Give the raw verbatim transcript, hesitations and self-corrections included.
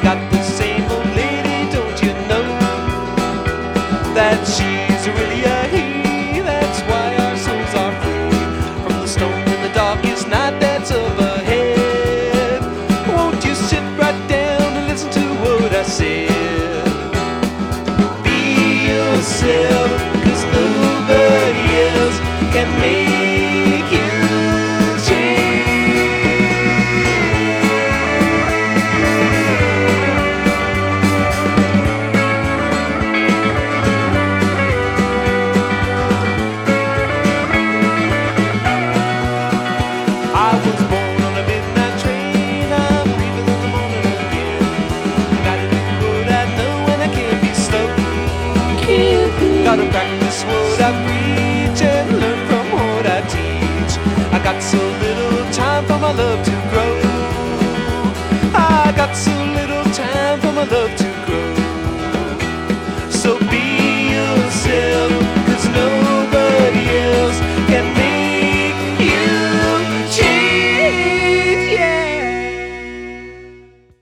got the same old lady, don't you know that she's really a he? That's why our souls are free from the storm in the darkest night that's up ahead. Won't you sit right down and listen to what I said? Be yourself, 'cause nobody else can make you gotta practice what I preach and learn from what I teach. I got so little time for my love to